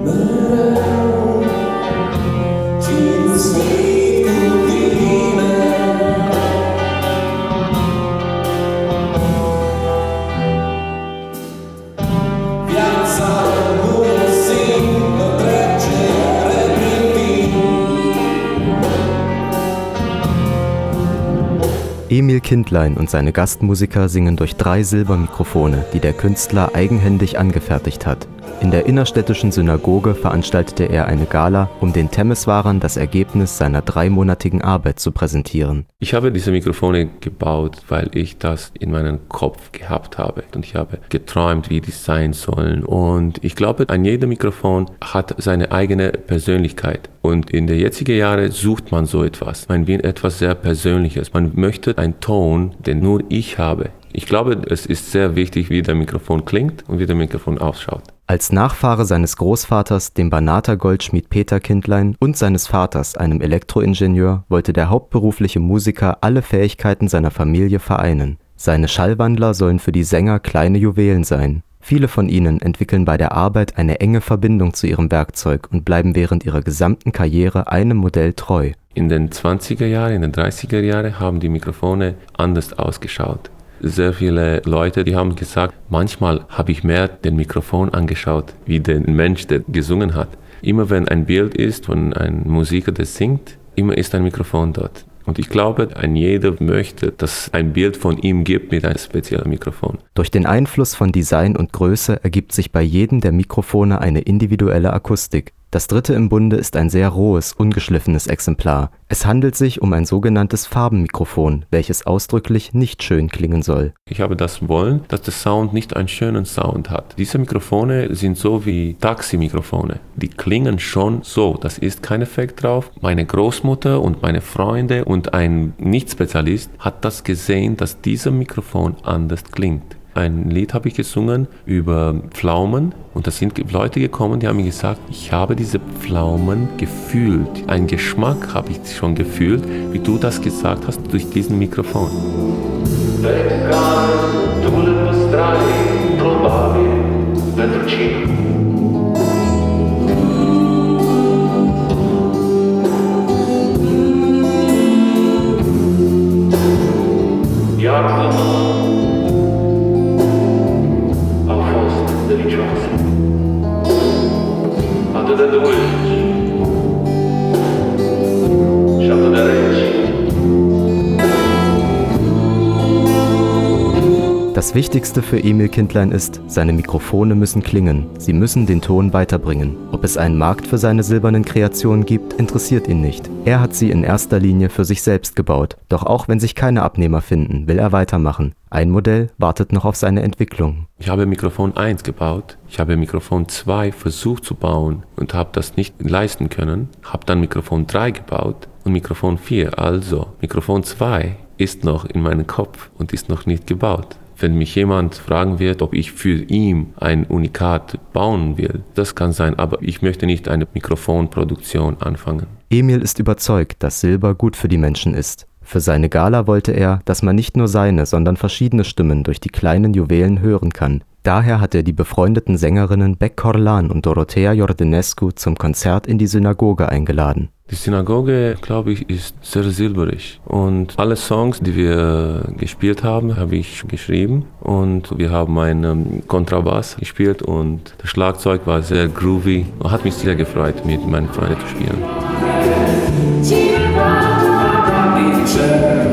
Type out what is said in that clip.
Emil Kindlein und seine Gastmusiker singen durch 3 Silbermikrofone, die der Künstler eigenhändig angefertigt hat. In der innerstädtischen Synagoge veranstaltete er eine Gala, um den Temeswarern das Ergebnis seiner 3-monatigen Arbeit zu präsentieren. Ich habe diese Mikrofone gebaut, weil ich das in meinem Kopf gehabt habe. Und ich habe geträumt, wie die sein sollen. Und ich glaube, ein jeder Mikrofon hat seine eigene Persönlichkeit. Und in den jetzigen Jahren sucht man so etwas. Man will etwas sehr Persönliches. Man möchte einen Ton, den nur ich habe. Ich glaube, es ist sehr wichtig, wie der Mikrofon klingt und wie der Mikrofon ausschaut. Als Nachfahre seines Großvaters, dem Banater Goldschmied Peter Kindlein, und seines Vaters, einem Elektroingenieur, wollte der hauptberufliche Musiker alle Fähigkeiten seiner Familie vereinen. Seine Schallwandler sollen für die Sänger kleine Juwelen sein. Viele von ihnen entwickeln bei der Arbeit eine enge Verbindung zu ihrem Werkzeug und bleiben während ihrer gesamten Karriere einem Modell treu. In den 20er Jahren, in den 30er Jahren haben die Mikrofone anders ausgeschaut. Sehr viele Leute, die haben gesagt, manchmal habe ich mehr den Mikrofon angeschaut, wie den Mensch, der gesungen hat. Immer wenn ein Bild ist von einem Musiker, der singt, immer ist ein Mikrofon dort. Und ich glaube, ein jeder möchte, dass es ein Bild von ihm gibt mit einem speziellen Mikrofon. Durch den Einfluss von Design und Größe ergibt sich bei jedem der Mikrofone eine individuelle Akustik. Das dritte im Bunde ist ein sehr rohes, ungeschliffenes Exemplar. Es handelt sich um ein sogenanntes Farbenmikrofon, welches ausdrücklich nicht schön klingen soll. Ich habe das wollen, dass der Sound nicht einen schönen Sound hat. Diese Mikrofone sind so wie Taximikrofone. Die klingen schon so, das ist kein Effekt drauf. Meine Großmutter und meine Freunde und ein Nicht-Spezialist hat das gesehen, dass dieses Mikrofon anders klingt. Ein Lied habe ich gesungen über Pflaumen und da sind Leute gekommen, die haben mir gesagt, ich habe diese Pflaumen gefühlt. Einen Geschmack habe ich schon gefühlt, wie du das gesagt hast, durch diesen Mikrofon. Das Wichtigste für Emil Kindlein ist, seine Mikrofone müssen klingen, sie müssen den Ton weiterbringen. Ob es einen Markt für seine silbernen Kreationen gibt, interessiert ihn nicht. Er hat sie in erster Linie für sich selbst gebaut. Doch auch wenn sich keine Abnehmer finden, will er weitermachen. Ein Modell wartet noch auf seine Entwicklung. Ich habe Mikrofon 1 gebaut, ich habe Mikrofon 2 versucht zu bauen und habe das nicht leisten können, habe dann Mikrofon 3 gebaut und Mikrofon 4. Also Mikrofon 2 ist noch in meinem Kopf und ist noch nicht gebaut. Wenn mich jemand fragen wird, ob ich für ihn ein Unikat bauen will, das kann sein, aber ich möchte nicht eine Mikrofonproduktion anfangen. Emil ist überzeugt, dass Silber gut für die Menschen ist. Für seine Gala wollte er, dass man nicht nur seine, sondern verschiedene Stimmen durch die kleinen Juwelen hören kann. Daher hat er die befreundeten Sängerinnen Beck Corlan und Dorothea Jordanescu zum Konzert in die Synagoge eingeladen. Die Synagoge, glaube ich, ist sehr silberig. Und alle Songs, die wir gespielt haben, habe ich geschrieben. Und wir haben einen Kontrabass gespielt und das Schlagzeug war sehr groovy. Hat mich sehr gefreut, mit meinen Freunden zu spielen.